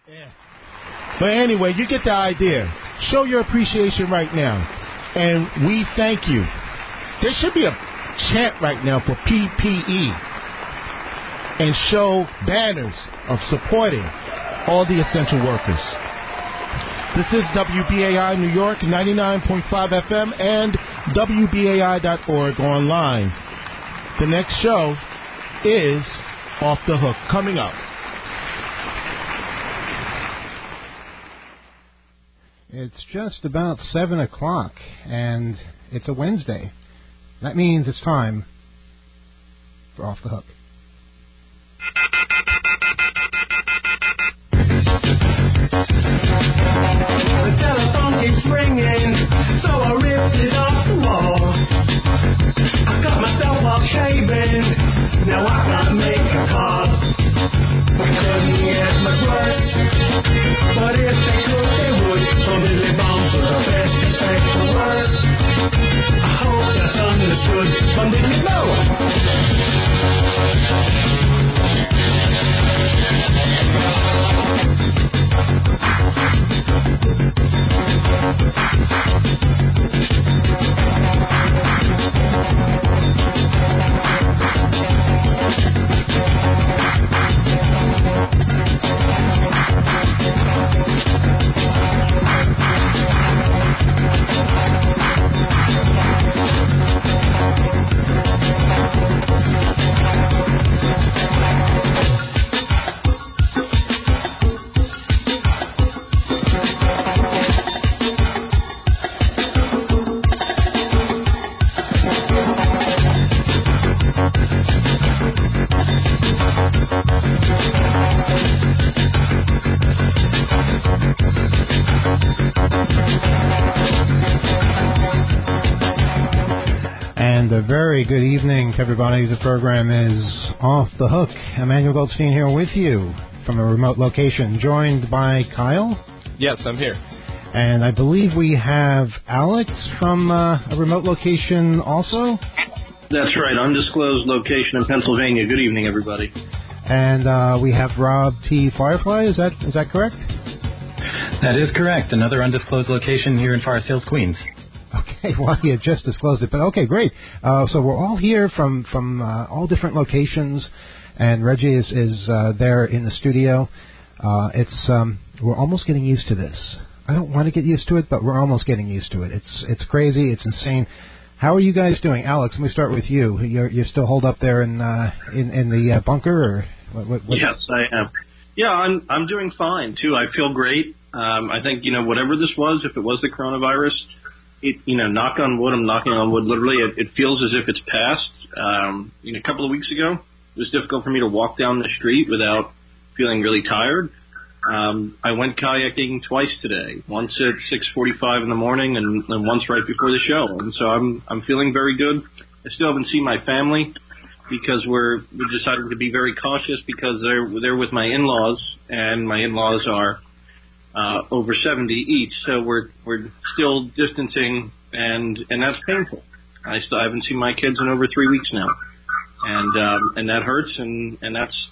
Yeah. But anyway, you get the idea. Show your appreciation right now. And we thank you. There should be a chant right now for PPE and show banners of supporting all the essential workers. This is WBAI New York, 99.5 FM and WBAI.org online. The next show is Off the Hook, coming up. It's just about 7 o'clock, and it's a Wednesday. That means it's time for Off the Hook. The telephone keeps ringing, so I ripped it off the wall. I got myself all shaven, now I can't make a call. I couldn't get much work, but if they could, they would. So Billy Bones was the best to say the words. I hope that's understood from Billy Very good evening to everybody. The program is Off the Hook. Emmanuel Goldstein here with you from a remote location, joined by Kyle. Yes, I'm here. And I believe we have Alex from a remote location also. That's right, undisclosed location in Pennsylvania. Good evening, everybody. And we have Rob T. Firefly. Is that correct? That is correct. Another undisclosed location here in Forest Hills, Queens. Okay, well, you just disclosed it, but okay, great. So we're all here from all different locations, and Reggie is there in the studio. We're almost getting used to this. I don't want to get used to it, but we're almost getting used to it. It's crazy. It's insane. How are you guys doing, Alex? Let me start with you. You're still holed up there in the bunker, or what? Yes, I am. Yeah, I'm doing fine too. I feel great. I think whatever this was, if it was the coronavirus. Knock on wood, I'm knocking on wood literally, it feels as if it's passed. A couple of weeks ago, it was difficult for me to walk down the street without feeling really tired. I went kayaking twice today, once at 6:45 in the morning and once right before the show. And so I'm feeling very good. I still haven't seen my family because we're deciding to be very cautious because they're with my in-laws, and my in-laws are over 70 each, so we're still distancing, and that's painful. I haven't seen my kids in over 3 weeks now, and that hurts, and that's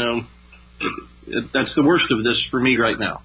that's the worst of this for me right now.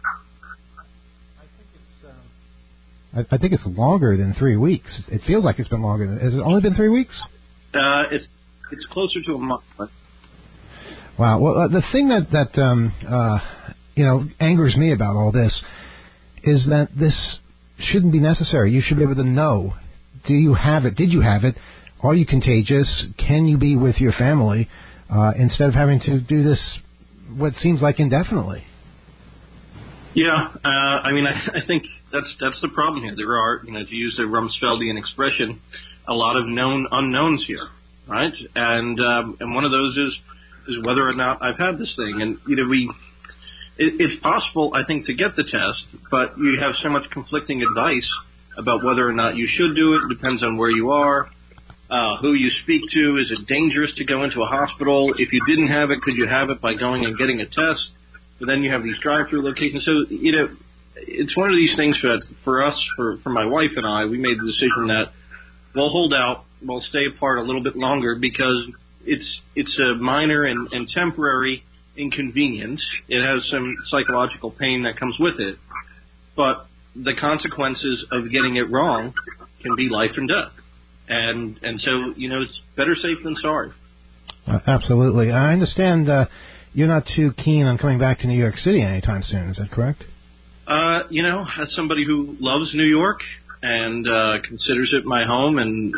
I think it's longer than 3 weeks. It feels like it's been longer. Has it only been 3 weeks? It's closer to a month. Wow. Well, the thing that angers me about all this is that this shouldn't be necessary. You should be able to know, do you have it? Did you have it? Are you contagious? Can you be with your family? Instead of having to do this, what seems like indefinitely. Yeah, I think that's the problem here. There are, to use the Rumsfeldian expression, a lot of known unknowns here, right? And one of those is whether or not I've had this thing. And it's possible, I think, to get the test, but you have so much conflicting advice about whether or not you should do it. It depends on where you are, who you speak to. Is it dangerous to go into a hospital? If you didn't have it, could you have it by going and getting a test? But then you have these drive-through locations. So, it's one of these things for us, for my wife and I, we made the decision that we'll hold out, we'll stay apart a little bit longer because it's a minor and temporary inconvenience. It has some psychological pain that comes with it. But the consequences of getting it wrong can be life and death. And so, it's better safe than sorry. Absolutely. I understand you're not too keen on coming back to New York City anytime soon. Is that correct? As somebody who loves New York and considers it my home, and,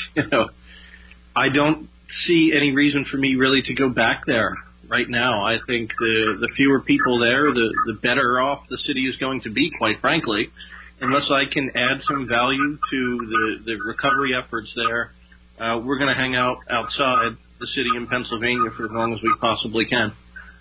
I don't see any reason for me really to go back there right now. I think the fewer people there, the better off the city is going to be, quite frankly, unless I can add some value to the recovery efforts there. We're going to hang out outside the city in Pennsylvania for as long as we possibly can.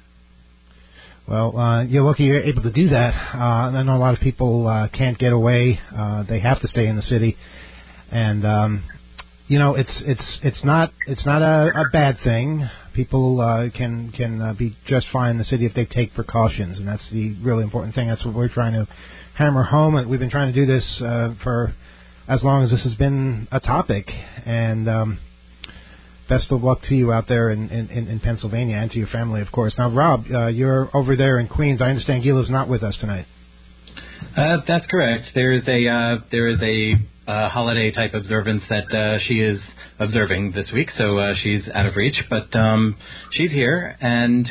Well, you're lucky you're able to do that. I know a lot of people can't get away. They have to stay in the city. And, it's not a bad thing. People can be just fine in the city if they take precautions, and that's the really important thing. That's what we're trying to hammer home. And we've been trying to do this for as long as this has been a topic. And best of luck to you out there in Pennsylvania, and to your family, of course. Now, Rob, you're over there in Queens. I understand Gila's not with us tonight. That's correct. There is a holiday type observance that she is observing this week, so she's out of reach. But she's here, and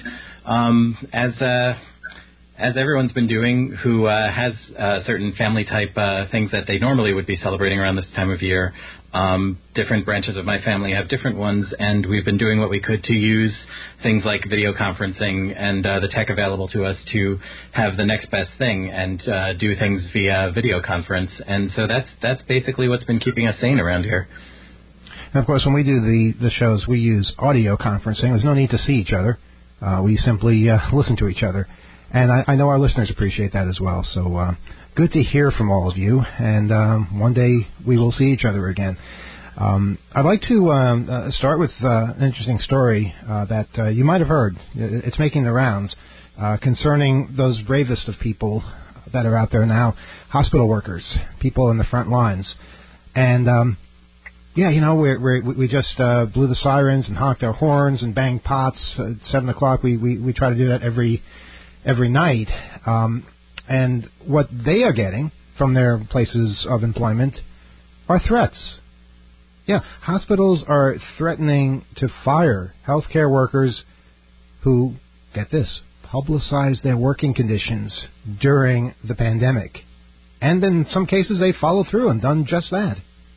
as everyone's been doing, who has certain family type things that they normally would be celebrating around this time of year. Different branches of my family have different ones, and we've been doing what we could to use things like video conferencing and the tech available to us to have the next best thing and do things via video conference. And so that's basically what's been keeping us sane around here. And of course, when we do the shows, we use audio conferencing. There's no need to see each other. We simply listen to each other. And I know our listeners appreciate that as well. So good to hear from all of you. And one day we will see each other again. I'd like to start with an interesting story that you might have heard. It's making the rounds concerning those bravest of people that are out there now, hospital workers, people in the front lines. And we just blew the sirens and honked our horns and banged pots at 7 o'clock. We try to do that every night. And what they are getting from their places of employment are threats. Yeah, hospitals are threatening to fire healthcare workers who, get this, publicize their working conditions during the pandemic. And in some cases, they follow through and done just that.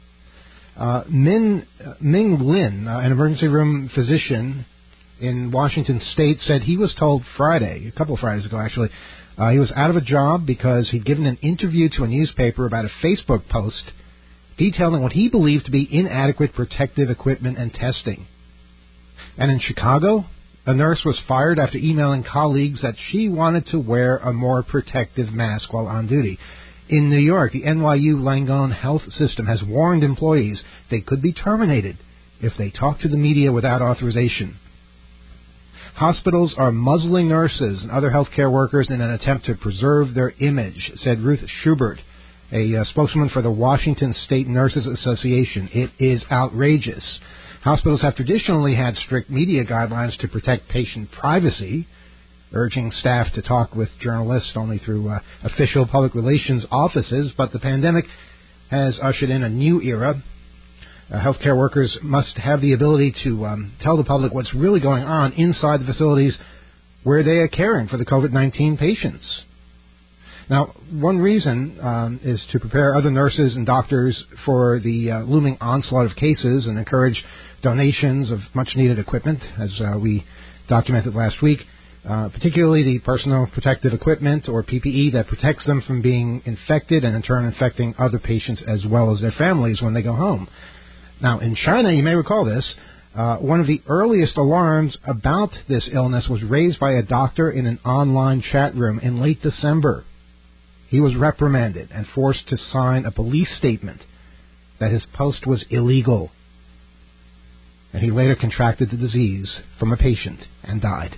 Ming Lin, an emergency room physician in Washington State, said he was told Friday, a couple of Fridays ago actually, he was out of a job because he'd given an interview to a newspaper about a Facebook post detailing what he believed to be inadequate protective equipment and testing. And in Chicago, a nurse was fired after emailing colleagues that she wanted to wear a more protective mask while on duty. In New York, the NYU Langone Health System has warned employees they could be terminated if they talk to the media without authorization. Hospitals are muzzling nurses and other healthcare workers in an attempt to preserve their image, said Ruth Schubert, a spokeswoman for the Washington State Nurses Association. It is outrageous. Hospitals have traditionally had strict media guidelines to protect patient privacy, urging staff to talk with journalists only through official public relations offices, but the pandemic has ushered in a new era. Healthcare workers must have the ability to tell the public what's really going on inside the facilities where they are caring for the COVID-19 patients. Now, one reason is to prepare other nurses and doctors for the looming onslaught of cases and encourage donations of much-needed equipment, as we documented last week, particularly the personal protective equipment, or PPE, that protects them from being infected and in turn infecting other patients as well as their families when they go home. Now, in China, you may recall this, one of the earliest alarms about this illness was raised by a doctor in an online chat room in late December. He was reprimanded and forced to sign a police statement that his post was illegal. And he later contracted the disease from a patient and died.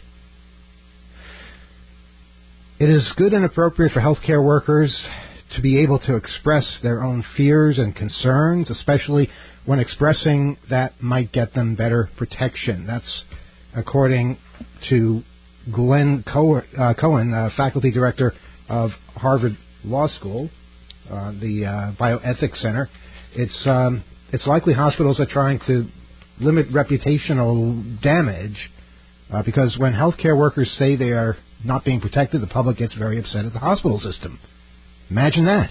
It is good and appropriate for healthcare workers to be able to express their own fears and concerns, especially when expressing that might get them better protection. That's according to Glenn Cohen, faculty director of Harvard Law School, the Bioethics Center. It's likely hospitals are trying to limit reputational damage because when healthcare workers say they are not being protected, the public gets very upset at the hospital system. Imagine that.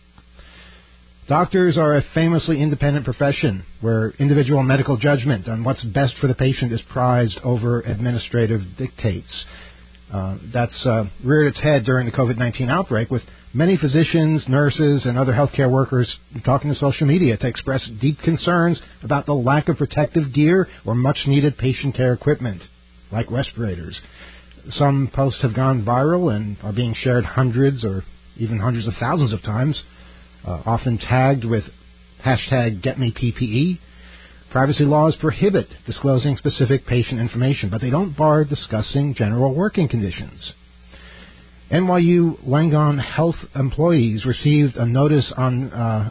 Doctors are a famously independent profession where individual medical judgment on what's best for the patient is prized over administrative dictates. That's reared its head during the COVID-19 outbreak, with many physicians, nurses, and other healthcare workers talking to social media to express deep concerns about the lack of protective gear or much-needed patient care equipment, like respirators. Some posts have gone viral and are being shared hundreds or even hundreds of thousands of times, often tagged with hashtag #GetMePPE. Privacy laws prohibit disclosing specific patient information, but they don't bar discussing general working conditions. NYU Langone Health employees received a notice on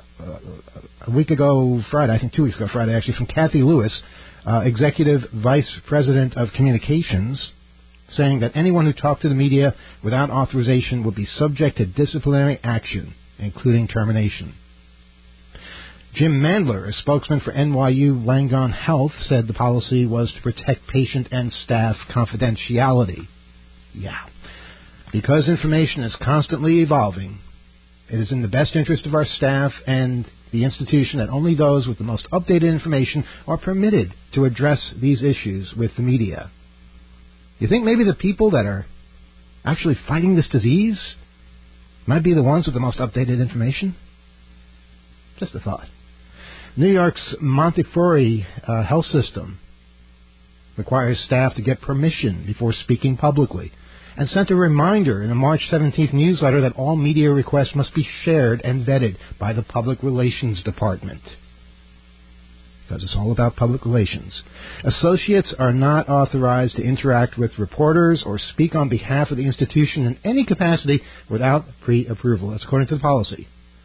a week ago Friday, I think 2 weeks ago Friday actually, from Kathy Lewis, Executive Vice President of Communications, saying that anyone who talked to the media without authorization would be subject to disciplinary action, including termination. Jim Mandler, a spokesman for NYU Langone Health, said the policy was to protect patient and staff confidentiality. Yeah. Because information is constantly evolving, it is in the best interest of our staff and the institution that only those with the most updated information are permitted to address these issues with the media. You think maybe the people that are actually fighting this disease might be the ones with the most updated information? Just a thought. New York's Montefiore health system requires staff to get permission before speaking publicly, and sent a reminder in a March 17th newsletter that all media requests must be shared and vetted by the Public Relations Department. Because it's all about public relations. Associates are not authorized to interact with reporters or speak on behalf of the institution in any capacity without pre-approval. That's according to the policy.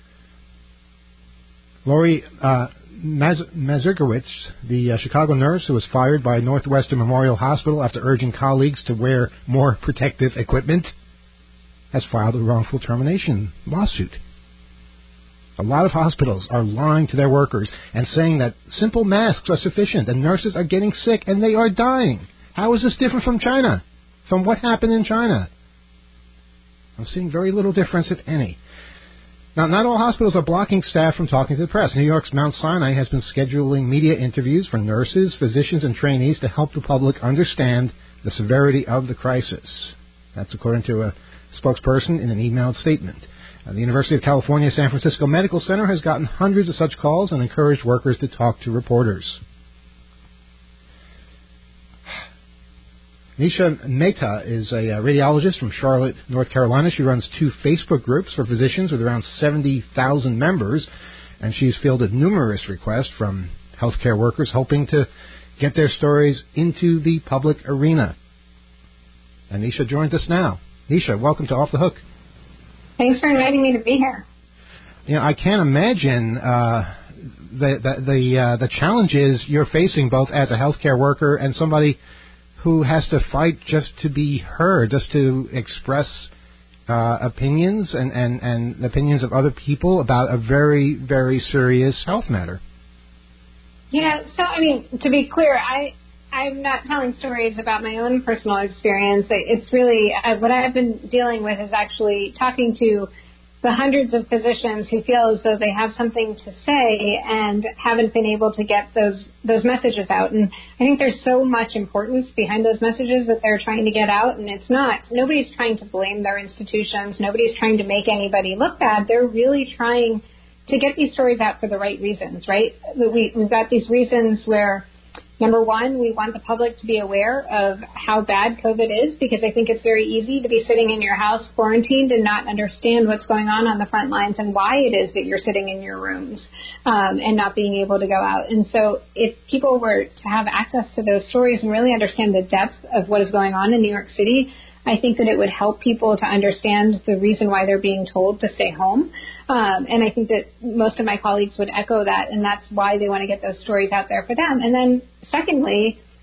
Lori Mazurkiewicz, the Chicago nurse who was fired by Northwestern Memorial Hospital after urging colleagues to wear more protective equipment, has filed a wrongful termination lawsuit. A lot of hospitals are lying to their workers and saying that simple masks are sufficient and nurses are getting sick and they are dying. How is this different from China? From what happened in China? I'm seeing very little difference, if any. Now, not all hospitals are blocking staff from talking to the press. New York's Mount Sinai has been scheduling media interviews for nurses, physicians, and trainees to help the public understand the severity of the crisis. That's according to a spokesperson in an emailed statement. The University of California San Francisco Medical Center has gotten hundreds of such calls and encouraged workers to talk to reporters. Nisha Mehta is a radiologist from Charlotte, North Carolina. She runs 2 Facebook groups for physicians with around 70,000 members, and she's fielded numerous requests from healthcare workers hoping to get their stories into the public arena. And Nisha joins us now. Nisha, welcome to Off the Hook. Thanks for inviting me to be here. You know, I can't imagine the challenges you're facing both as a healthcare worker and somebody who has to fight just to be heard, just to express opinions and opinions of other people about a very, very serious health matter. Yeah, so, I mean, to be clear, I'm not telling stories about my own personal experience. It's really, what I've been dealing with is actually talking to the hundreds of physicians who feel as though they have something to say and haven't been able to get those messages out. And I think there's so much importance behind those messages that they're trying to get out, and it's not. Nobody's trying to blame their institutions. Nobody's trying to make anybody look bad. They're really trying to get these stories out for the right reasons, right? We've got these reasons where, number one, we want the public to be aware of how bad COVID is, because I think it's very easy to be sitting in your house quarantined and not understand what's going on the front lines and why it is that you're sitting in your rooms and not being able to go out. And so if people were to have access to those stories and really understand the depth of what is going on in New York City, I think that it would help people to understand the reason why they're being told to stay home. And I think that most of my colleagues would echo that, and that's why they want to get those stories out there for them. And then secondly,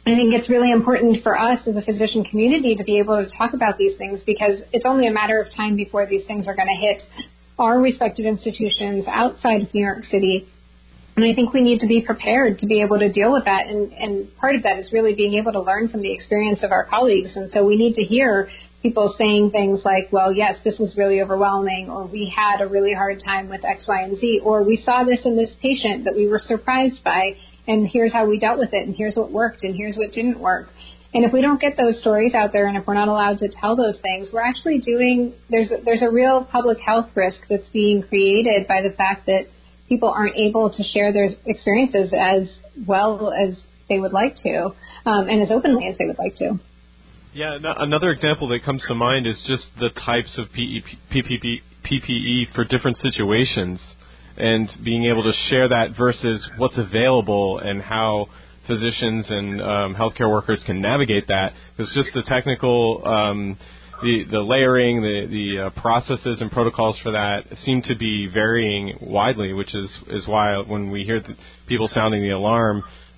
I think it's really important for us as a physician community to be able to talk about these things, because it's only a matter of time before these things are going to hit our respective institutions outside of New York City. And I think we need to be prepared to be able to deal with that. And part of that is really being able to learn from the experience of our colleagues. And so we need to hear people saying things like, well, yes, this was really overwhelming, or we had a really hard time with X, Y, and Z, or we saw this in this patient that we were surprised by, and here's how we dealt with it, and here's what worked, and here's what didn't work. And if we don't get those stories out there, and if we're not allowed to tell those things, we're actually there's a real public health risk that's being created by the fact that people aren't able to share their experiences as well as they would like to, and as openly as they would like to. Yeah, another example that comes to mind is just the types of PPE for different situations, and being able to share that versus what's available and how physicians and healthcare workers can navigate that. It's just the technical, the layering, the processes and protocols for that seem to be varying widely, which is why when we hear people sounding the alarm,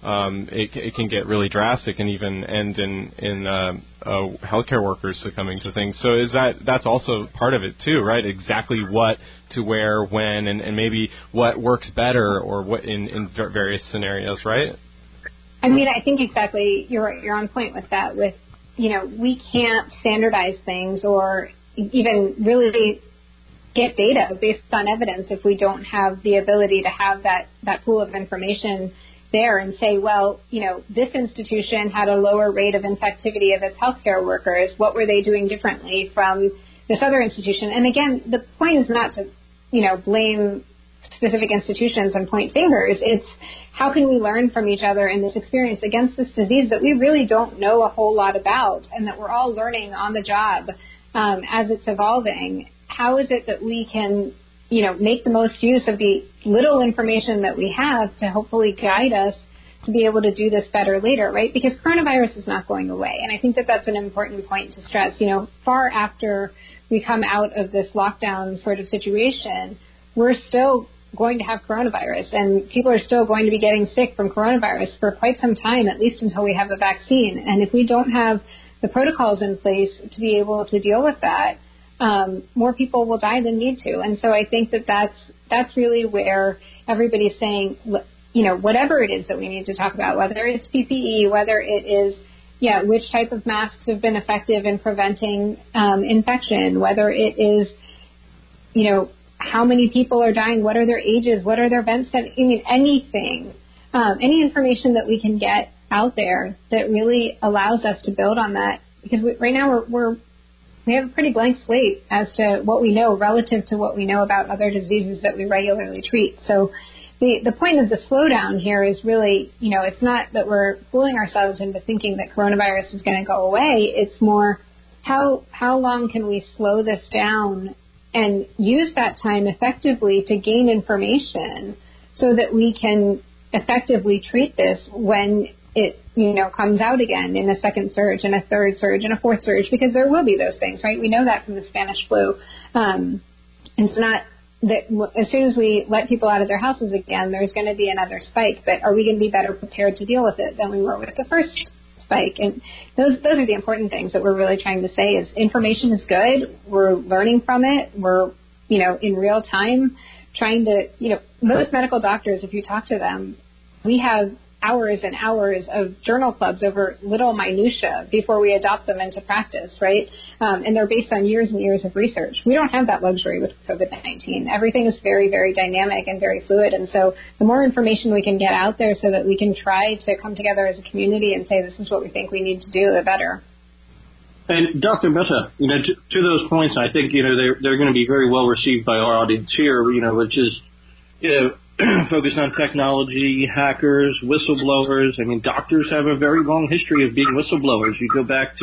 it can get really drastic and even end in healthcare workers succumbing to things. So that's also part of it too, right? Exactly what to wear, when, and maybe what works better or what in various scenarios, right? I mean, I think exactly you're on point with that. With, we can't standardize things or even really get data based on evidence if we don't have the ability to have that pool of information there and say, well, this institution had a lower rate of infectivity of its healthcare workers. What were they doing differently from this other institution? And again, the point is not to, blame specific institutions and point fingers. It's how can we learn from each other in this experience against this disease that we really don't know a whole lot about, and that we're all learning on the job as it's evolving. How is it that we can make the most use of the little information that we have to hopefully guide us to be able to do this better later, right? Because coronavirus is not going away. And I think that that's an important point to stress. Far after we come out of this lockdown sort of situation, we're still going to have coronavirus, and people are still going to be getting sick from coronavirus for quite some time, at least until we have a vaccine. And if we don't have the protocols in place to be able to deal with that, more people will die than need to. And so I think that that's really where everybody's saying, whatever it is that we need to talk about, whether it's PPE, whether it is, which type of masks have been effective in preventing infection, whether it is, how many people are dying, what are their ages, what are their events, anything, any information that we can get out there that really allows us to build on that. Because right now we have a pretty blank slate as to what we know relative to what we know about other diseases that we regularly treat. So the point of the slowdown here is really, it's not that we're fooling ourselves into thinking that coronavirus is going to go away. It's more how long can we slow this down and use that time effectively to gain information so that we can effectively treat this when it, comes out again in a second surge and a third surge and a fourth surge, because there will be those things, right? We know that from the Spanish flu. It's not that as soon as we let people out of their houses again, there's going to be another spike, but are we going to be better prepared to deal with it than we were with the first spike? And those are the important things that we're really trying to say is information is good. We're learning from it. We're, in real time trying to, most medical doctors, if you talk to them, we have hours and hours of journal clubs over little minutia before we adopt them into practice, right? And they're based on years and years of research. We don't have that luxury with COVID-19. Everything is very, very dynamic and very fluid. And so the more information we can get out there so that we can try to come together as a community and say this is what we think we need to do, the better. And Dr. Mehta, to those points, I think, they're going to be very well received by our audience here, which is, focused on technology, hackers, whistleblowers. Doctors have a very long history of being whistleblowers. You go back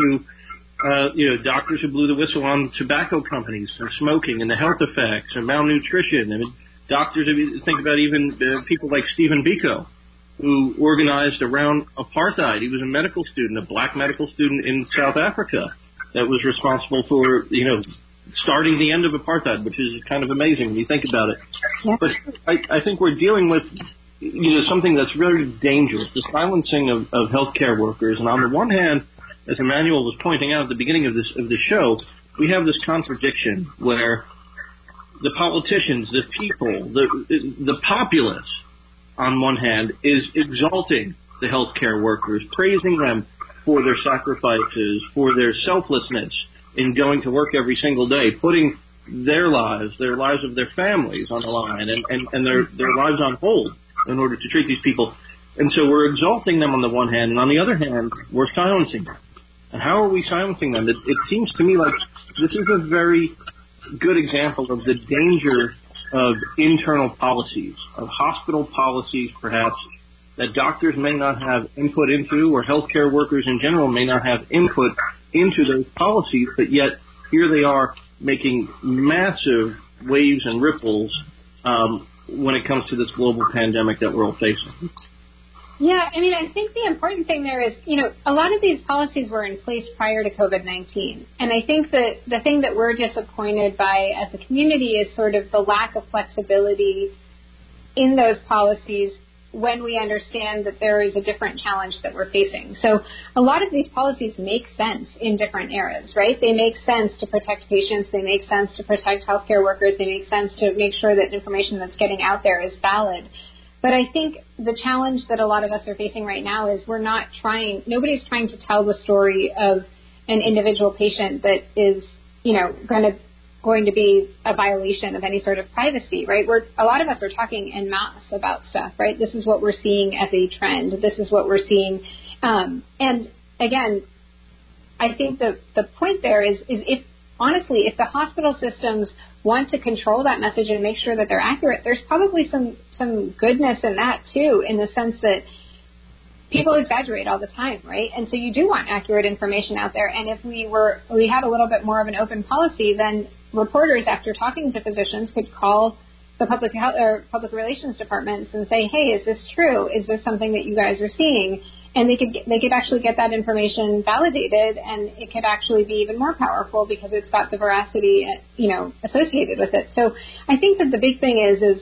to, doctors who blew the whistle on tobacco companies and smoking and the health effects and malnutrition. Doctors, if you think about even people like Stephen Biko, who organized around apartheid. He was a medical student, a black medical student in South Africa that was responsible for, starting the end of apartheid, which is kind of amazing when you think about it. Yeah. But I think we're dealing with, something that's very dangerous, the silencing of healthcare workers. And on the one hand, as Emmanuel was pointing out at the beginning of the show, we have this contradiction where the politicians, the people, the populace, on one hand, is exalting the healthcare workers, praising them for their sacrifices, for their selflessness in going to work every single day, putting their lives of their families on the line, and their lives on hold in order to treat these people. And so we're exalting them on the one hand, and on the other hand, we're silencing them. And how are we silencing them? It seems to me like this is a very good example of the danger of internal policies, of hospital policies perhaps, that doctors may not have input into, or healthcare workers in general may not have input into those policies, but yet here they are making massive waves and ripples when it comes to this global pandemic that we're all facing. Yeah, I mean, I think the important thing there is, a lot of these policies were in place prior to COVID-19. And I think that the thing that we're disappointed by as a community is sort of the lack of flexibility in those policies when we understand that there is a different challenge that we're facing. So a lot of these policies make sense in different eras, right? They make sense to protect patients. They make sense to protect healthcare workers. They make sense to make sure that information that's getting out there is valid. But I think the challenge that a lot of us are facing right now is nobody's trying to tell the story of an individual patient that is, going to be a violation of any sort of privacy, right? A lot of us are talking en masse about stuff, right? This is what we're seeing as a trend. This is what we're seeing. And again, I think the point there is if the hospital systems want to control that message and make sure that they're accurate, there's probably some goodness in that too, in the sense that people exaggerate all the time, right? And so you do want accurate information out there. And if we had a little bit more of an open policy, then reporters, after talking to physicians, could call the public health or public relations departments and say, "Hey, is this true? Is this something that you guys are seeing?" And they could actually get that information validated, and it could actually be even more powerful because it's got the veracity, associated with it. So I think that the big thing is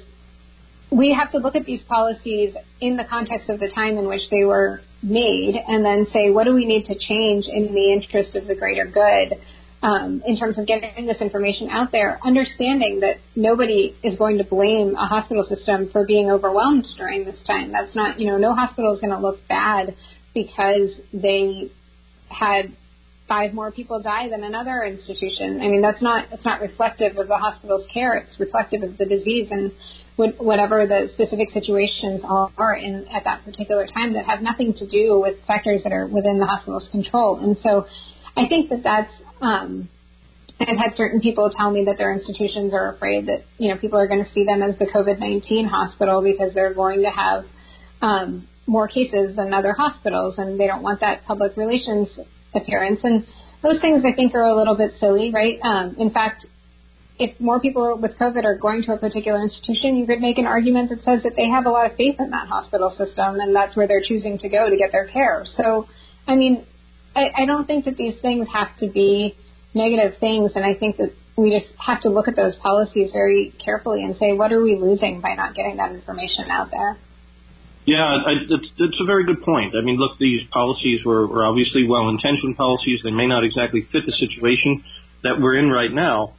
we have to look at these policies in the context of the time in which they were made, and then say, what do we need to change in the interest of the greater good, in terms of getting this information out there, understanding that nobody is going to blame a hospital system for being overwhelmed during this time. That's not, no hospital is going to look bad because they had 5 more people die than another institution. I mean, it's not reflective of the hospital's care. It's reflective of the disease and whatever the specific situations are at that particular time that have nothing to do with factors that are within the hospital's control. And so I think that's, I've had certain people tell me that their institutions are afraid that, people are going to see them as the COVID-19 hospital because they're going to have more cases than other hospitals, and they don't want that public relations appearance. And those things I think are a little bit silly, right? In fact, if more people with COVID are going to a particular institution, you could make an argument that says that they have a lot of faith in that hospital system, and that's where they're choosing to go to get their care. So, I mean, I don't think that these things have to be negative things, and I think that we just have to look at those policies very carefully and say, what are we losing by not getting that information out there? Yeah, that's a very good point. I mean, look, these policies were obviously well-intentioned policies. They may not exactly fit the situation that we're in right now.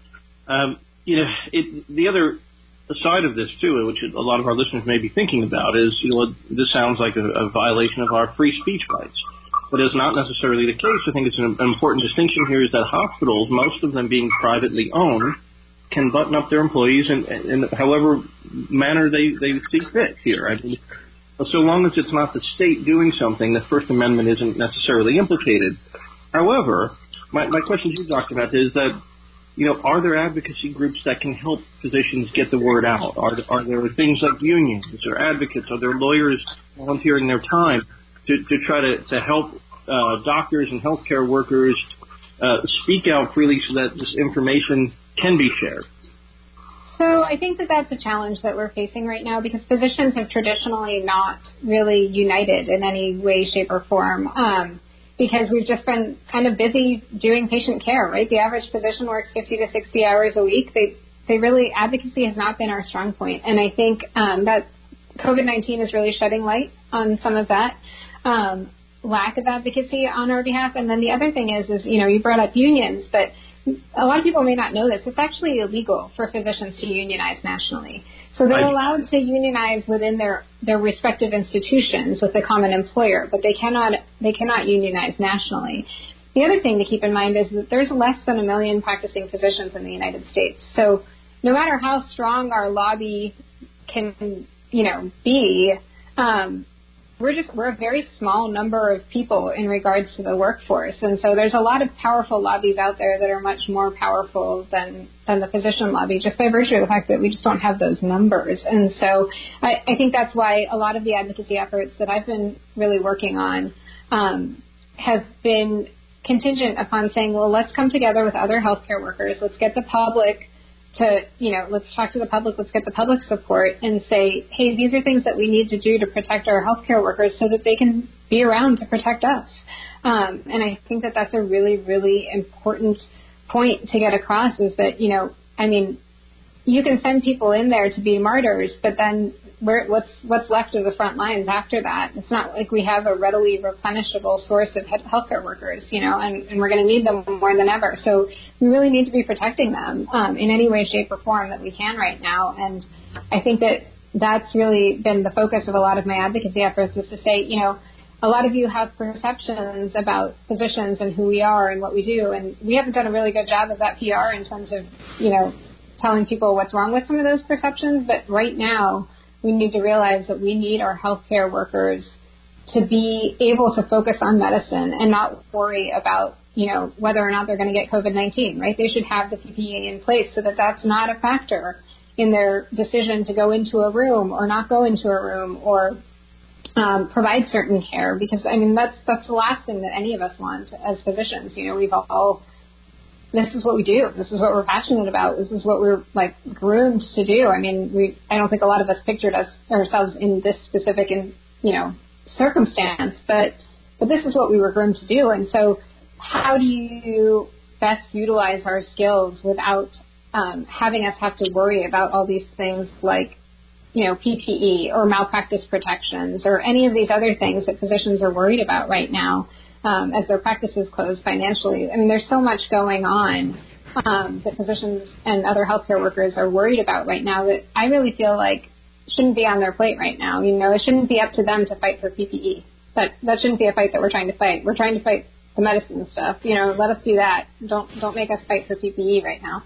The other side of this, too, which a lot of our listeners may be thinking about, is, this sounds like a violation of our free speech rights. But it's not necessarily the case. I think it's an important distinction here is that hospitals, most of them being privately owned, can button up their employees in however manner they see fit here. I mean, so long as it's not the state doing something, the First Amendment isn't necessarily implicated. However, my question to you, Dr. Mehta, is that, are there advocacy groups that can help physicians get the word out? Are there things like unions or advocates? Are there lawyers volunteering their time to try to help doctors and healthcare workers speak out freely so that this information can be shared? So I think that that's a challenge that we're facing right now because physicians have traditionally not really united in any way, shape, or form because we've just been kind of busy doing patient care, right? The average physician works 50 to 60 hours a week. They really, advocacy has not been our strong point. And I think that COVID-19 is really shedding light on some of that lack of advocacy on our behalf. And then the other thing is, you brought up unions, but a lot of people may not know this. It's actually illegal for physicians to unionize nationally. So they're allowed to unionize within their respective institutions with the common employer, but they cannot unionize nationally. The other thing to keep in mind is that there's less than 1 million practicing physicians in the United States. So no matter how strong our lobby can, be, we're a very small number of people in regards to the workforce. And so there's a lot of powerful lobbies out there that are much more powerful than the physician lobby, just by virtue of the fact that we just don't have those numbers. And so I think that's why a lot of the advocacy efforts that I've been really working on have been contingent upon saying, well, let's come together with other healthcare workers. Let's get the public to, let's talk to the public, let's get the public support and say, hey, these are things that we need to do to protect our healthcare workers so that they can be around to protect us. And I think that that's a really, really important point to get across is that, you can send people in there to be martyrs, but then what's left of the front lines after that? It's not like we have a readily replenishable source of healthcare workers, and we're going to need them more than ever. So we really need to be protecting them in any way, shape, or form that we can right now. And I think that that's really been the focus of a lot of my advocacy efforts is to say, a lot of you have perceptions about physicians and who we are and what we do, and we haven't done a really good job of that PR in terms of, telling people what's wrong with some of those perceptions. But right now, we need to realize that we need our healthcare workers to be able to focus on medicine and not worry about, whether or not they're going to get COVID-19, right? They should have the PPE in place so that that's not a factor in their decision to go into a room or not go into a room or provide certain care. Because, that's the last thing that any of us want as physicians. We've all this is what we do. This is what we're passionate about. This is what we're groomed to do. I don't think a lot of us pictured ourselves in this specific, circumstance, but this is what we were groomed to do. And so how do you best utilize our skills without having us have to worry about all these things like, PPE or malpractice protections or any of these other things that physicians are worried about right now? As their practices close financially. There's so much going on that physicians and other healthcare workers are worried about right now that I really feel like shouldn't be on their plate right now. It shouldn't be up to them to fight for PPE. That shouldn't be a fight that we're trying to fight. We're trying to fight the medicine stuff. Let us do that. Don't make us fight for PPE right now.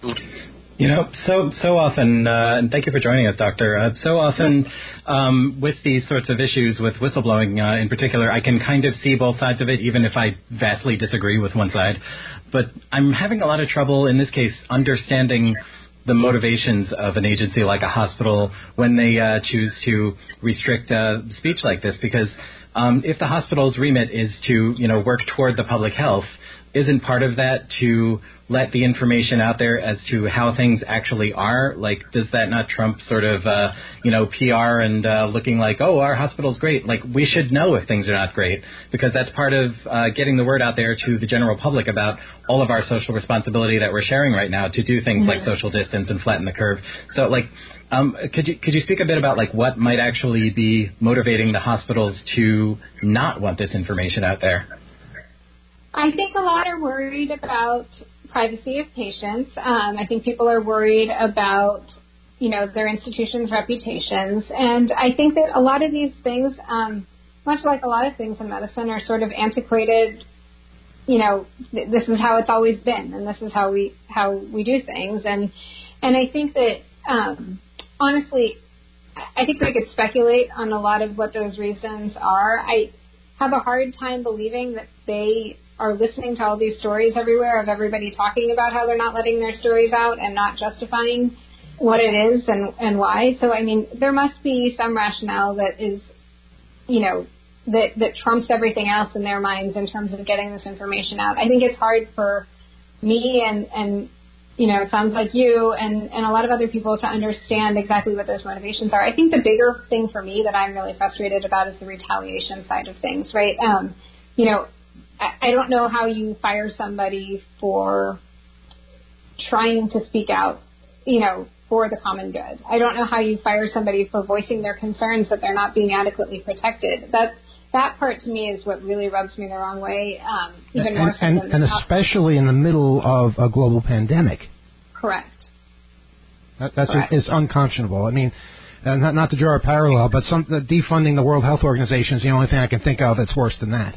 So often, and thank you for joining us, Doctor. So often with these sorts of issues, with whistleblowing in particular, I can kind of see both sides of it, even if I vastly disagree with one side. But I'm having a lot of trouble, in this case, understanding the motivations of an agency like a hospital when they choose to restrict speech like this. Because if the hospital's remit is to, work toward the public health, isn't part of that to let the information out there as to how things actually are? Does that not trump sort of, PR and looking like, oh, our hospital's great? We should know if things are not great, because that's part of getting the word out there to the general public about all of our social responsibility that we're sharing right now to do things like social distance and flatten the curve. So, could you speak a bit about what might actually be motivating the hospitals to not want this information out there? I think a lot are worried about privacy of patients. I think people are worried about, their institutions' reputations. And I think that a lot of these things, much like a lot of things in medicine, are sort of antiquated. This is how it's always been, and this is how we do things. And I think that, honestly, I think we could speculate on a lot of what those reasons are. I have a hard time believing that they are listening to all these stories everywhere of everybody talking about how they're not letting their stories out and not justifying what it is and why. So, there must be some rationale that is, that trumps everything else in their minds in terms of getting this information out. I think it's hard for me and it sounds like you and a lot of other people to understand exactly what those motivations are. I think the bigger thing for me that I'm really frustrated about is the retaliation side of things, right? I don't know how you fire somebody for trying to speak out, for the common good. I don't know how you fire somebody for voicing their concerns that they're not being adequately protected. That part to me is what really rubs me the wrong way, even more so than and especially in the middle of a global pandemic. Correct. That's Correct. It's unconscionable. I mean, not to draw a parallel, but defunding the World Health Organization is the only thing I can think of that's worse than that.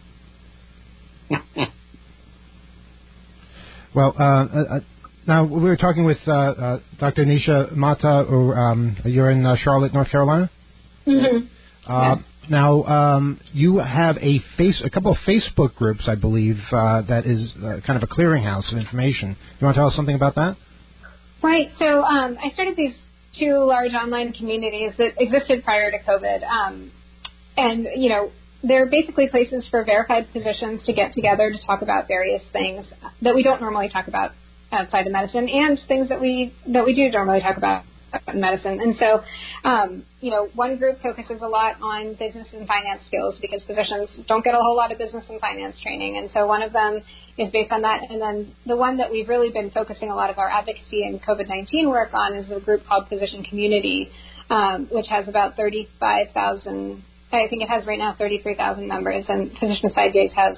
Well, now we were talking with Dr. Nisha Mata. You're in Charlotte, North Carolina. Mm-hmm. Yes. Now, you have a couple of Facebook groups, I believe, that is kind of a clearinghouse of information. You want to tell us something about that? Right. So I started these two large online communities that existed prior to COVID. And, they're basically places for verified physicians to get together to talk about various things that we don't normally talk about outside of medicine, and things that we do normally talk about in medicine. And so, one group focuses a lot on business and finance skills because physicians don't get a whole lot of business and finance training. And so one of them is based on that. And then the one that we've really been focusing a lot of our advocacy and COVID-19 work on is a group called Physician Community, which has about 35,000, I think it has right now 33,000 members, and Physician Sideways has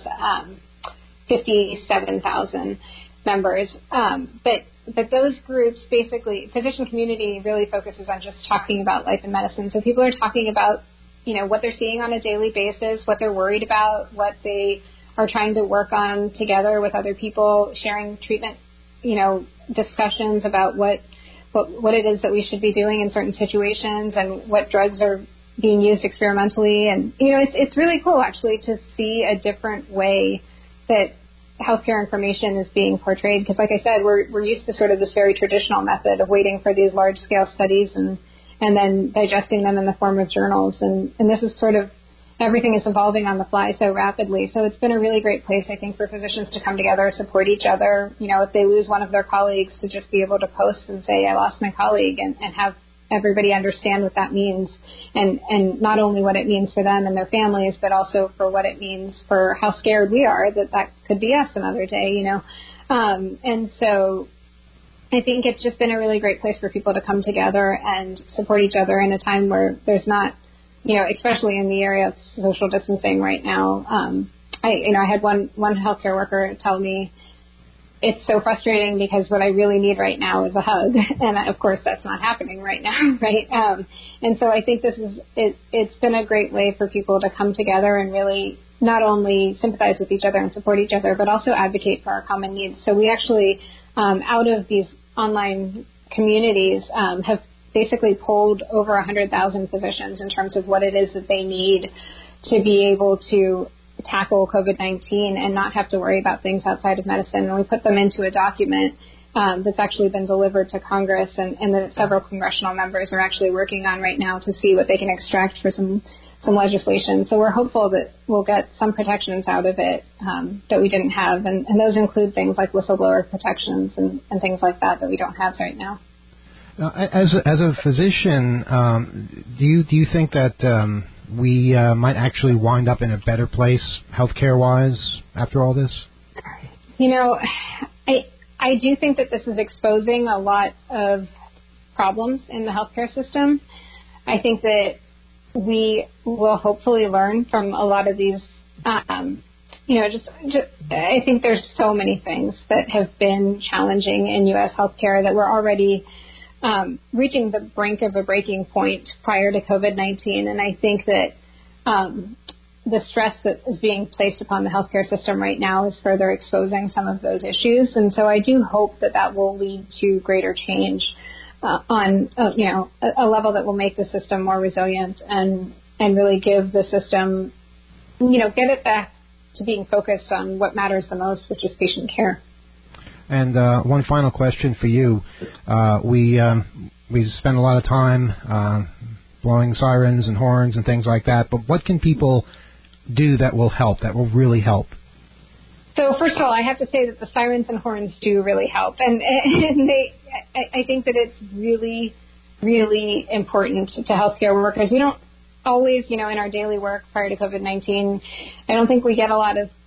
57,000 members. But those groups, basically, Physician Community really focuses on just talking about life in medicine. So people are talking about, what they're seeing on a daily basis, what they're worried about, what they are trying to work on together with other people, sharing treatment, discussions about what it is that we should be doing in certain situations and what drugs are being used experimentally. And, it's really cool, actually, to see a different way that healthcare information is being portrayed, because like I said, we're used to sort of this very traditional method of waiting for these large scale studies and then digesting them in the form of journals, and this is sort of, everything is evolving on the fly so rapidly. So it's been a really great place, I think, for physicians to come together, support each other. If they lose one of their colleagues, to just be able to post and say, I lost my colleague, and have everybody understand what that means, and not only what it means for them and their families, but also for what it means for how scared we are that could be us another day, And so I think it's just been a really great place for people to come together and support each other in a time where there's not, especially in the area of social distancing right now. I had one healthcare worker tell me, it's so frustrating because what I really need right now is a hug. And of course that's not happening right now, right? And so I think it's been a great way for people to come together and really not only sympathize with each other and support each other, but also advocate for our common needs. So we actually, out of these online communities, have basically polled over 100,000 physicians in terms of what it is that they need to be able to tackle COVID-19 and not have to worry about things outside of medicine. And we put them into a document that's actually been delivered to Congress, and that several congressional members are actually working on right now to see what they can extract for some legislation. So we're hopeful that we'll get some protections out of it that we didn't have. And those include things like whistleblower protections and things like that we don't have right now. Now, as a physician, do you think that we might actually wind up in a better place healthcare-wise after all this? I do think that this is exposing a lot of problems in the healthcare system. I think that we will hopefully learn from a lot of these, I think there's so many things that have been challenging in U.S. healthcare that we're already reaching the brink of a breaking point prior to COVID-19. And I think that the stress that is being placed upon the healthcare system right now is further exposing some of those issues. And so I do hope that will lead to greater change on a level that will make the system more resilient and really give the system, get it back to being focused on what matters the most, which is patient care. And one final question for you. We spend a lot of time blowing sirens and horns and things like that, but what can people do that will help, that will really help? So first of all, I have to say that the sirens and horns do really help. And I think that it's really, really important to healthcare workers. We don't always, in our daily work prior to COVID-19, I don't think we get a lot of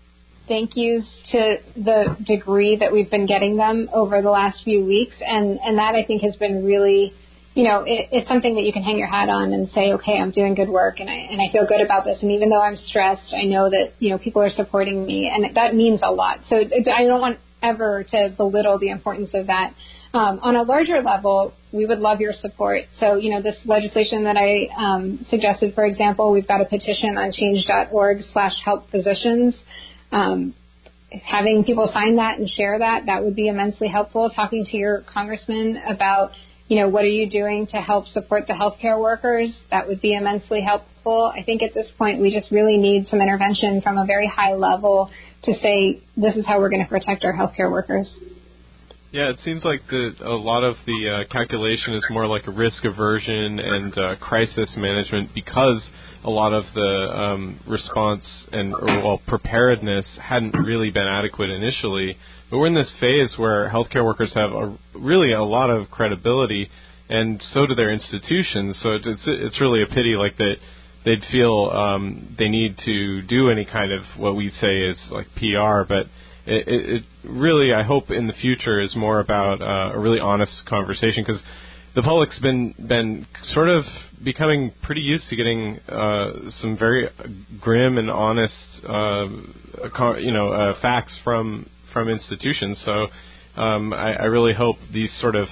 thank yous to the degree that we've been getting them over the last few weeks. And that, I think, has been really, it's something that you can hang your hat on and say, okay, I'm doing good work and I feel good about this. And even though I'm stressed, I know that, people are supporting me, and that means a lot. So I don't want ever to belittle the importance of that. On a larger level, we would love your support. So, this legislation that I suggested, for example, we've got a petition on change.org/helpphysicians. Having people sign that and share that would be immensely helpful. Talking to your congressman about, what are you doing to help support the healthcare workers, that would be immensely helpful. I think at this point we just really need some intervention from a very high level to say this is how we're going to protect our healthcare workers. Yeah, it seems like a lot of the calculation is more like a risk aversion and crisis management, because a lot of the response and preparedness hadn't really been adequate initially. But we're in this phase where healthcare workers have really a lot of credibility, and so do their institutions. So it's really a pity, like, that they'd feel they need to do any kind of what we'd say is like PR, but it really, I hope in the future, is more about a really honest conversation, because the public's been sort of becoming pretty used to getting some very grim and honest facts from institutions. So I really hope these sort of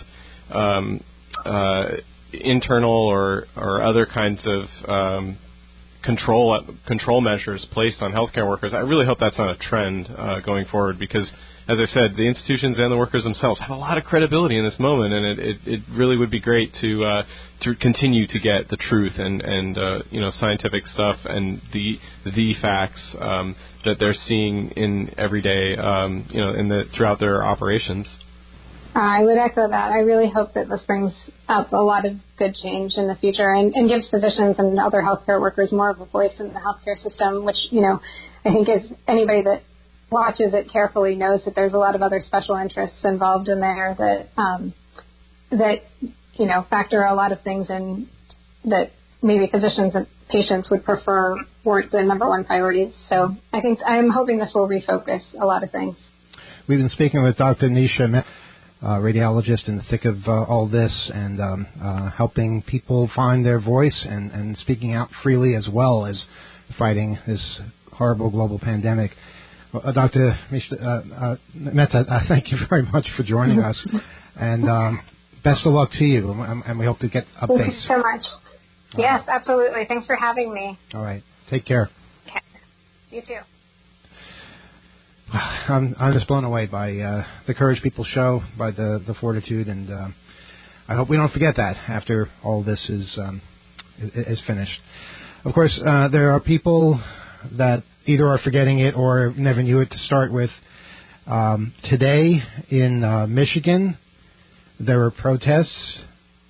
internal or other kinds of control measures placed on healthcare workers, I really hope that's not a trend going forward, because, as I said, the institutions and the workers themselves have a lot of credibility in this moment, and it really would be great to continue to get the truth and scientific stuff and the facts that they're seeing in every day, throughout their operations. I would echo that. I really hope that this brings up a lot of good change in the future and gives physicians and other healthcare workers more of a voice in the healthcare system, which, I think is anybody that watches it carefully knows that there's a lot of other special interests involved in there that factor a lot of things in that maybe physicians and patients would prefer weren't the number one priorities. So I'm hoping this will refocus a lot of things. We've been speaking with Dr. Nisha, radiologist in the thick of all this, and helping people find their voice and speaking out freely, as well as fighting this horrible global pandemic. Dr. Mehta, thank you very much for joining us, and best of luck to you, and we hope to get updates. Thank you so much. Yes, absolutely. Thanks for having me. All right. Take care. Okay. You too. I'm just blown away by the courage people show, by the fortitude, and I hope we don't forget that after all this is finished. Of course, there are people that either are forgetting it or never knew it to start with. Today in Michigan, there were protests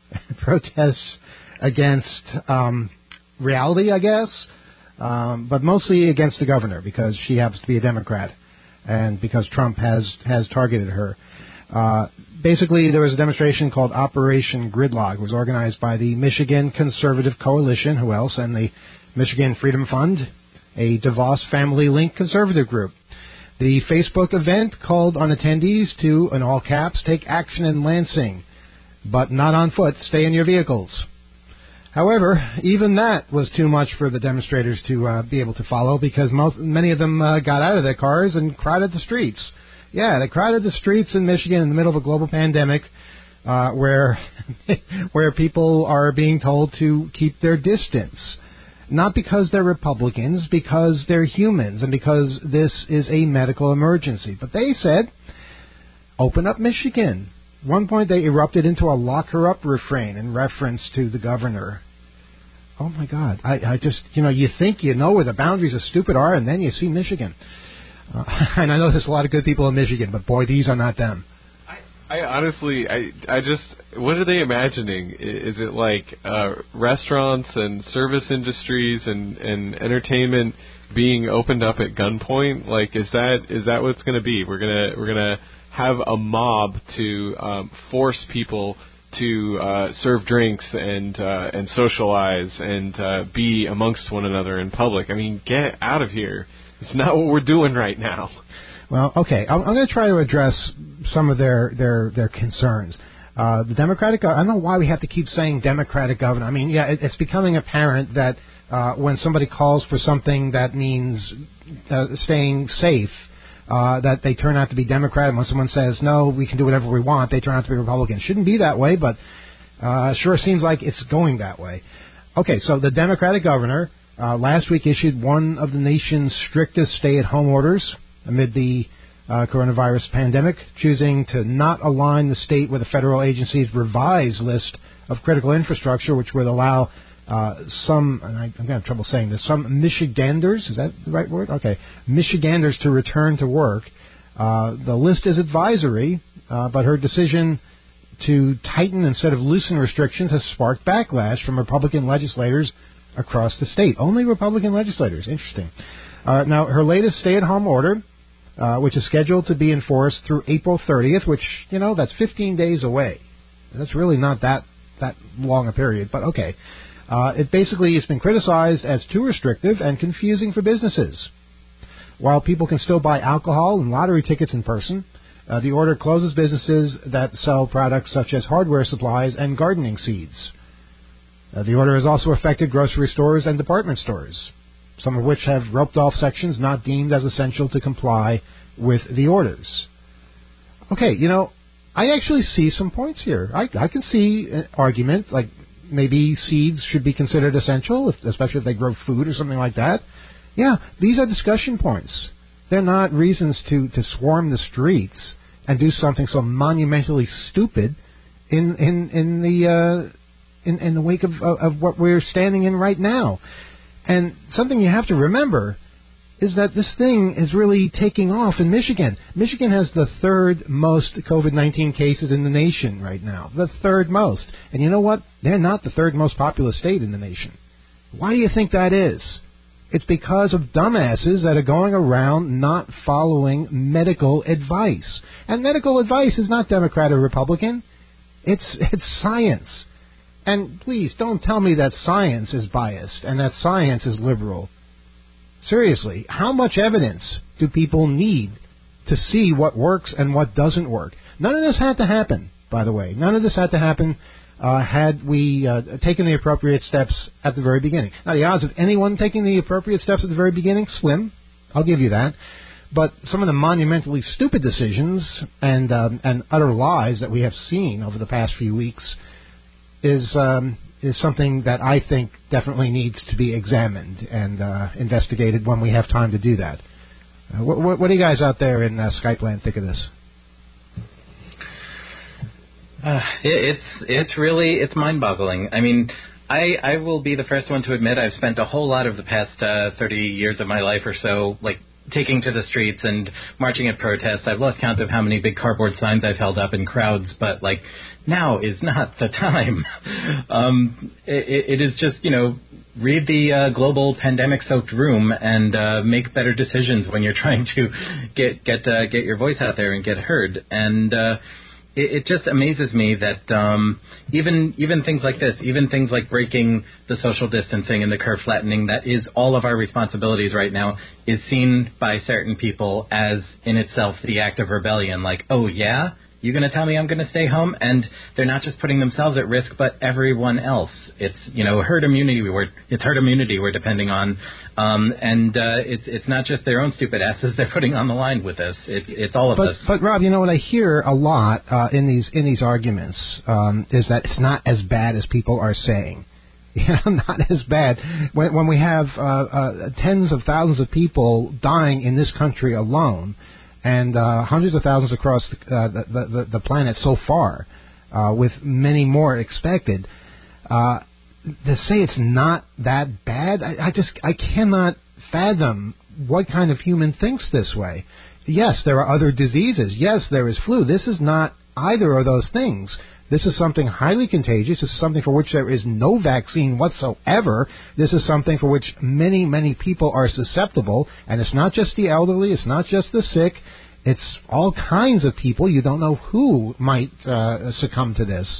against reality, I guess, but mostly against the governor, because she happens to be a Democrat, and because Trump has targeted her. Basically, there was a demonstration called Operation Gridlock. It was organized by the Michigan Conservative Coalition, who else, and the Michigan Freedom Fund, a DeVos Family Link conservative group. The Facebook event called on attendees to, in all caps, take action in Lansing, but not on foot, stay in your vehicles. However, even that was too much for the demonstrators to be able to follow, because many of them got out of their cars and crowded the streets. Yeah, they crowded the streets in Michigan in the middle of a global pandemic, where people are being told to keep their distance. Not because they're Republicans, because they're humans, and because this is a medical emergency. But they said, open up Michigan. At one point, they erupted into a lock her up refrain in reference to the governor. Oh, my God. I just, you think you know where the boundaries of stupid are, and then you see Michigan. And I know there's a lot of good people in Michigan, but, boy, these are not them. I honestly, I just, what are they imagining? Is it like restaurants and service industries and entertainment being opened up at gunpoint? Like, is that what it's going to be? We're gonna have a mob to force people to serve drinks and socialize and be amongst one another in public. I mean, get out of here. It's not what we're doing right now. Well, okay, I'm going to try to address some of their concerns. The Democratic, I don't know why we have to keep saying Democratic governor. I mean, yeah, it's becoming apparent that when somebody calls for something that means staying safe, that they turn out to be Democrat. And when someone says, no, we can do whatever we want, they turn out to be Republican. Shouldn't be that way, but sure seems like it's going that way. Okay, so the Democratic governor last week issued one of the nation's strictest stay-at-home orders amid the coronavirus pandemic, choosing to not align the state with a federal agency's revised list of critical infrastructure, which would allow some, and I'm going to have trouble saying this, some Michiganders, is that the right word? Okay, Michiganders to return to work. The list is advisory, but her decision to tighten instead of loosen restrictions has sparked backlash from Republican legislators across the state. Only Republican legislators. Interesting. Now, her latest stay-at-home order, which is scheduled to be enforced through April 30th, which, that's 15 days away. That's really not that long a period, but okay. It basically has been criticized as too restrictive and confusing for businesses. While people can still buy alcohol and lottery tickets in person, the order closes businesses that sell products such as hardware supplies and gardening seeds. The order has also affected grocery stores and department stores, some of which have roped off sections not deemed as essential to comply with the orders. Okay, I actually see some points here. I can see an argument, like maybe seeds should be considered essential, especially if they grow food or something like that. Yeah, these are discussion points. They're not reasons to swarm the streets and do something so monumentally stupid in the wake of what we're standing in right now. And something you have to remember is that this thing is really taking off in Michigan. Michigan has the third most COVID-19 cases in the nation right now. The third most. And you know what? They're not the third most populous state in the nation. Why do you think that is? It's because of dumbasses that are going around not following medical advice. And medical advice is not Democrat or Republican. It's science. And please, don't tell me that science is biased and that science is liberal. Seriously, how much evidence do people need to see what works and what doesn't work? None of this had to happen, by the way. None of this had to happen had we taken the appropriate steps at the very beginning. Now, the odds of anyone taking the appropriate steps at the very beginning, slim. I'll give you that. But some of the monumentally stupid decisions and utter lies that we have seen over the past few weeks is something that I think definitely needs to be examined and investigated when we have time to do that. What do you guys out there in Skype land think of this? It's mind-boggling. I mean, I will be the first one to admit I've spent a whole lot of the past 30 years of my life or so, taking to the streets and marching at protests. I've lost count of how many big cardboard signs I've held up in crowds, but now is not the time. It is just, read the global pandemic-soaked room and make better decisions when you're trying to get your voice out there and get heard. And it just amazes me that even things like this, even things like breaking the social distancing and the curve flattening, that is all of our responsibilities right now, is seen by certain people as in itself the act of rebellion. Oh, yeah? You're going to tell me I'm going to stay home? And they're not just putting themselves at risk, but everyone else. It's, herd immunity we're depending on. It's not just their own stupid asses they're putting on the line with this. It's all of us. But Rob, what I hear a lot in these arguments is that it's not as bad as people are saying. Not as bad. When we have tens of thousands of people dying in this country alone, and hundreds of thousands across the planet so far, with many more expected, to say it's not that bad, I cannot fathom what kind of human thinks this way. Yes, there are other diseases. Yes, there is flu. This is not either of those things. This is something highly contagious. This is something for which there is no vaccine whatsoever. This is something for which many, many people are susceptible. And it's not just the elderly. It's not just the sick. It's all kinds of people. You don't know who might succumb to this.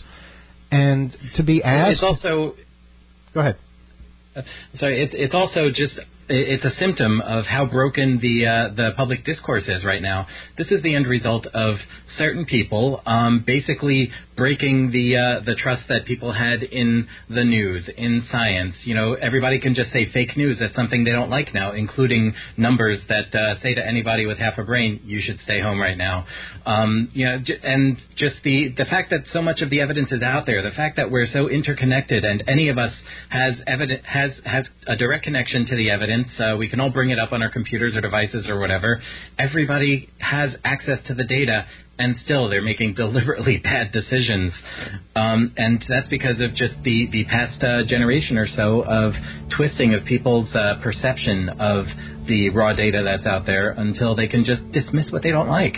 And to be asked... It's also... Go ahead. Sorry, it's also just it's a symptom of how broken the public discourse is right now. This is the end result of certain people basically breaking the trust that people had in the news, in science. Everybody can just say fake news. That's something they don't like now, including numbers that say to anybody with half a brain, you should stay home right now. And just the fact that so much of the evidence is out there, the fact that we're so interconnected, and any of us has a direct connection to the evidence. We can all bring it up on our computers or devices or whatever. Everybody has access to the data, and still they're making deliberately bad decisions. And that's because of just the past generation or so of twisting of people's perception of the raw data that's out there until they can just dismiss what they don't like.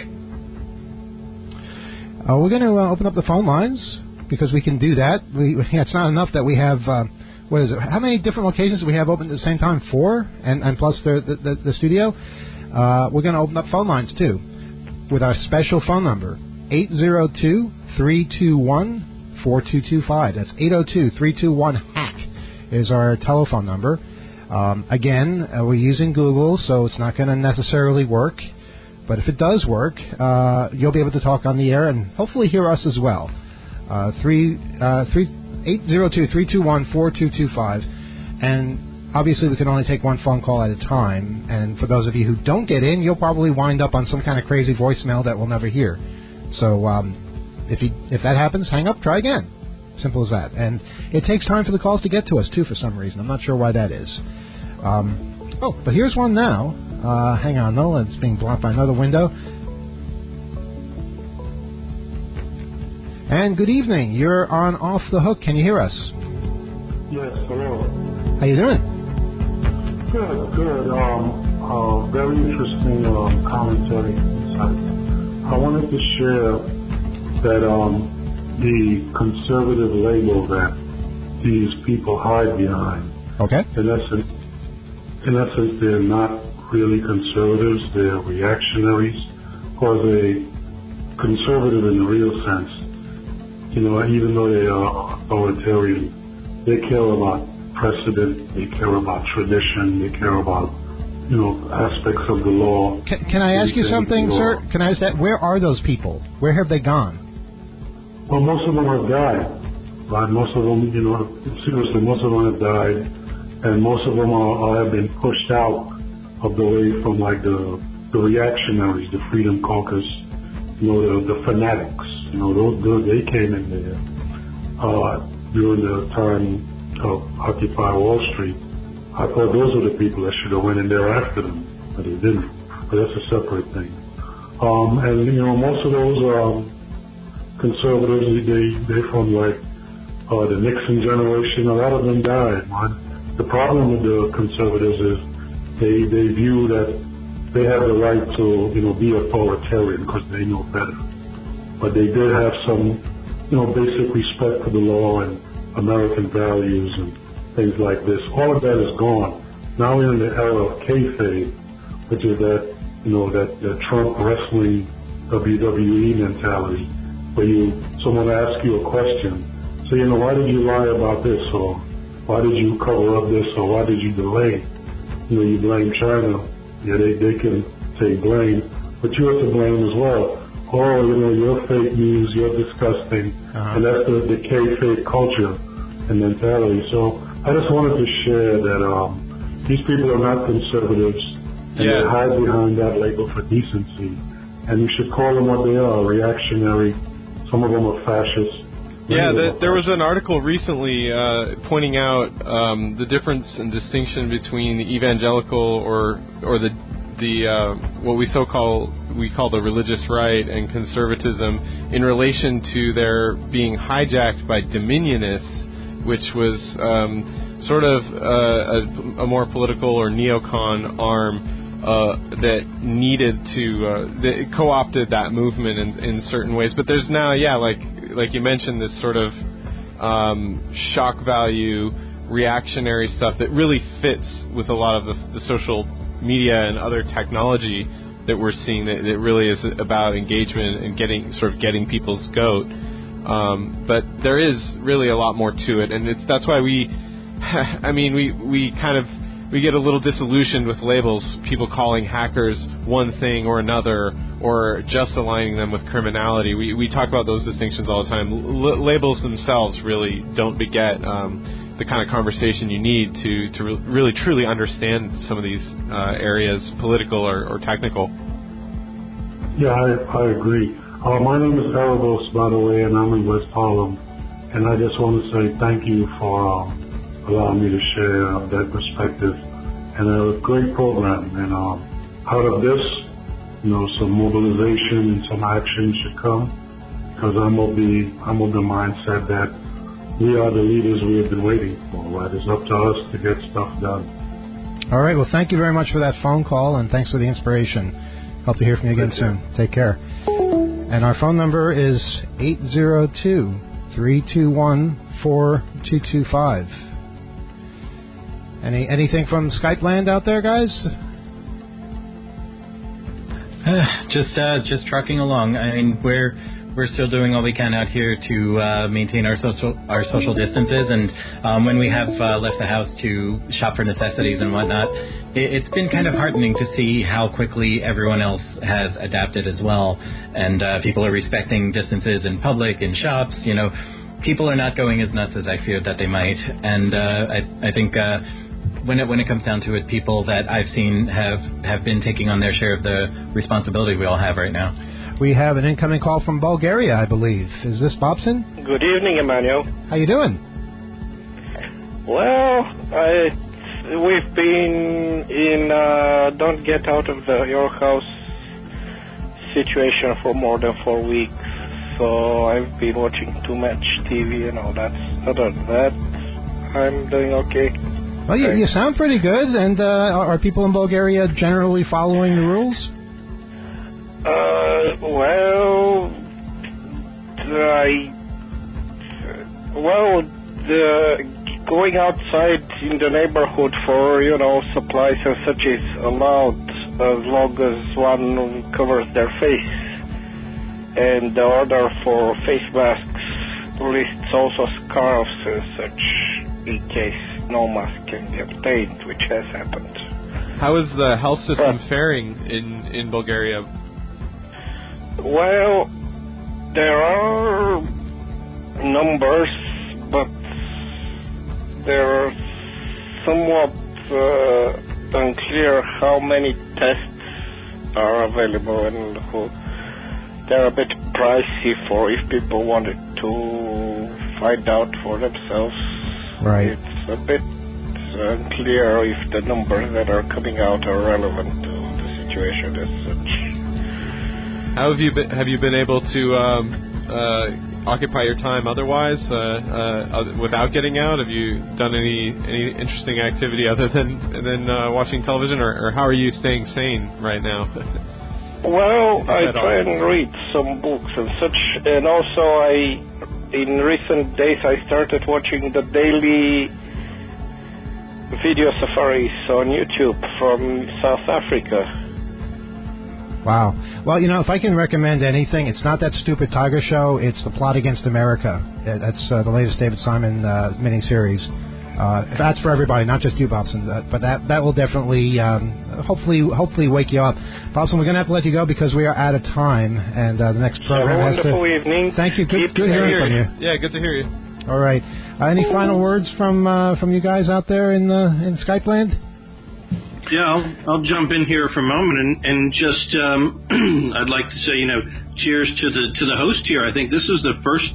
We're going to open up the phone lines because we can do that. It's not enough that we have... what is it? How many different locations do we have open at the same time? 4, and plus the studio. We're going to open up phone lines too, with our special phone number 802-321-4225. That's 802-321-HACK is our telephone number. Again, we're using Google, so it's not going to necessarily work. But if it does work, you'll be able to talk on the air and hopefully hear us as well. 802-321-4225. And obviously we can only take one phone call at a time. And for those of you who don't get in, you'll probably wind up on some kind of crazy voicemail that we'll never hear. So if that happens, hang up, try again. Simple as that. And it takes time for the calls to get to us, too, for some reason. I'm not sure why that is. But here's one now. Hang on, though. It's being blocked by another window. And good evening. You're on Off the Hook. Can you hear us? Yes, hello. How you doing? Good. Very interesting commentary. I wanted to share that the conservative label that these people hide behind. Okay. In essence, they're not really conservatives. They're reactionaries, or they conservative in the real sense. Even though they are authoritarian, they care about precedent, they care about tradition, they care about, aspects of the law. Can I ask you something, sir? Can I ask that? Where are those people? Where have they gone? Well, most of them have died. Right? Most of them, seriously, most of them have died, and most of them have been pushed out of the way from, like, the reactionaries, the Freedom Caucus, the fanatics. They came in there during the time of Occupy Wall Street. I thought those were the people that should have went in there after them, but they didn't. But that's a separate thing. And most of those conservatives, they're from like the Nixon generation. A lot of them died. Man. The problem with the conservatives is they view that they have the right to be authoritarian because they know better. But they did have some, basic respect for the law and American values and things like this. All of that is gone. Now we're in the era of kayfabe, which is that, that Trump wrestling WWE mentality, where someone asks you a question, say, why did you lie about this, or why did you cover up this, or why did you delay? You blame China. Yeah, they can take blame, but you have to blame as well. Oh, you're fake news, you're disgusting. And that's the kayfabe culture and mentality. So I just wanted to share that these people are not conservatives, and they hide behind that label for decency. And you should call them what they are, reactionary. Some of them are fascists. Yeah, there was an article recently pointing out the difference and distinction between the evangelical or the what we call the religious right and conservatism in relation to their being hijacked by dominionists, which was sort of a more political or neocon arm that needed to that co-opted that movement in certain ways. But there's now, like you mentioned, this sort of shock value reactionary stuff that really fits with a lot of the social media and other technology that we're seeing that really is about engagement and getting people's goat. But there is really a lot more to it, and that's why we kind of we get a little disillusioned with labels, people calling hackers one thing or another, or just aligning them with criminality. We talk about those distinctions all the time. Labels themselves really don't beget the kind of conversation you need to really truly understand some of these areas, political or technical. Yeah, I agree. My name is Erebos, by the way, and I'm in West Harlem. And I just want to say thank you for allowing me to share that perspective. And a great program. And out of this, some mobilization and some action should come, because I'm of the mindset that we are the leaders we have been waiting for. Right? It's up to us to get stuff done. All right. Well, thank you very much for that phone call, and thanks for the inspiration. Hope to hear from you again soon. Take care. And our phone number is 802-321-4225. Anything from Skype land out there, guys? Just trucking along. I mean, we're still doing all we can out here to maintain our social distances, and when we have left the house to shop for necessities and whatnot, it's been kind of heartening to see how quickly everyone else has adapted as well, and people are respecting distances in public, in shops. People are not going as nuts as I feared that they might, and I think when it comes down to it, people that I've seen have been taking on their share of the responsibility we all have right now. We have an incoming call from Bulgaria, I believe. Is this Bobson? Good evening, Emmanuel. How you doing? Well, we've been in don't get out of your house situation for more than 4 weeks. So I've been watching too much TV and all that. Other than that, I'm doing okay. Well, you sound pretty good. And are people in Bulgaria generally following the rules? Going outside in the neighborhood for, supplies and such is allowed as long as one covers their face. And the order for face masks lists also scarves and such in case no mask can be obtained, which has happened. How is the health system faring in Bulgaria? Well, there are numbers, but they're somewhat unclear how many tests are available, and they're a bit pricey for if people wanted to find out for themselves. Right. It's a bit unclear if the numbers that are coming out are relevant to the situation as such. How have you been able to occupy your time otherwise without getting out? Have you done any interesting activity other than watching television, or how are you staying sane right now? Well, I try and read some books and such, and also in recent days I started watching the daily video safaris on YouTube from South Africa. Wow. Well, if I can recommend anything, it's not that stupid Tiger Show. It's The Plot Against America. That's the latest David Simon miniseries. That's for everybody, not just you, Bobson. But that will definitely, hopefully wake you up. Bobson, we're going to have to let you go because we are out of time, and the next program has to... Have a wonderful evening. Thank you. Good hearing from you. Yeah, good to hear you. All right. Any final words from you guys out there in Skype land? Yeah, I'll jump in here for a moment and just I'd like to say, cheers to the host here. I think this is the first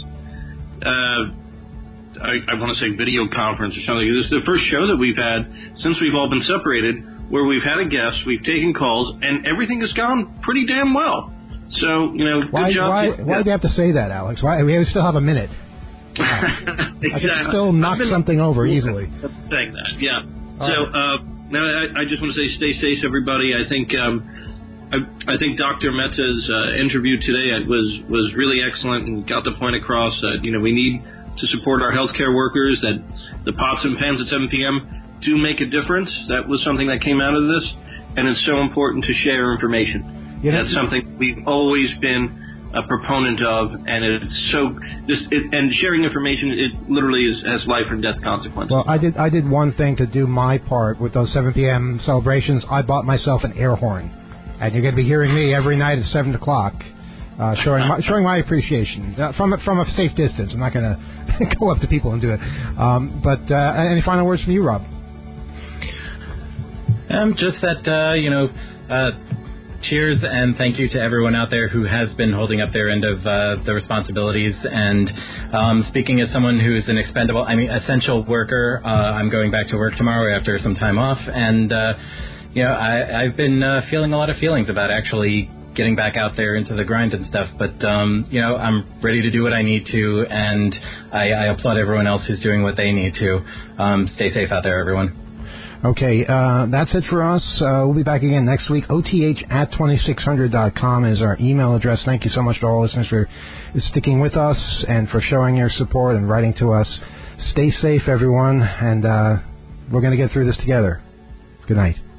I want to say video conference or something. This is the first show that we've had since we've all been separated where we've had a guest, we've taken calls, and everything has gone pretty damn well. So, good job. Why do you have to say that, Alex? Why we still have a minute? Exactly. I can still knock something over easily. Saying that, yeah. Now I just want to say, stay safe, everybody. I think Dr. Mehta's interview today was really excellent and got the point across that we need to support our healthcare workers. That the pots and pans at 7 p.m. do make a difference. That was something that came out of this, and it's so important to share information. That's something we've always been a proponent of, and and sharing information, it literally has life and death consequences. Well, I did one thing to do my part with those 7 p.m. celebrations. I bought myself an air horn, and you're going to be hearing me every night at 7 o'clock, showing my appreciation from a safe distance. I'm not going to go up to people and do it. But any final words from you, Rob? Just that, cheers and thank you to everyone out there who has been holding up their end of the responsibilities. And speaking as someone who's an essential worker, I'm going back to work tomorrow after some time off. And, I've been feeling a lot of feelings about actually getting back out there into the grind and stuff. But, I'm ready to do what I need to. And I applaud everyone else who's doing what they need to. Stay safe out there, everyone. Okay, that's it for us. We'll be back again next week. OTH@2600.com is our email address. Thank you so much to all listeners for sticking with us and for showing your support and writing to us. Stay safe, everyone, and we're going to get through this together. Good night.